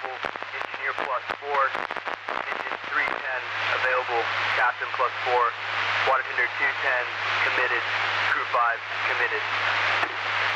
available. Engineer plus 4. Engine 310 available. Captain plus 4. Water tender 210 committed. Crew 5 committed.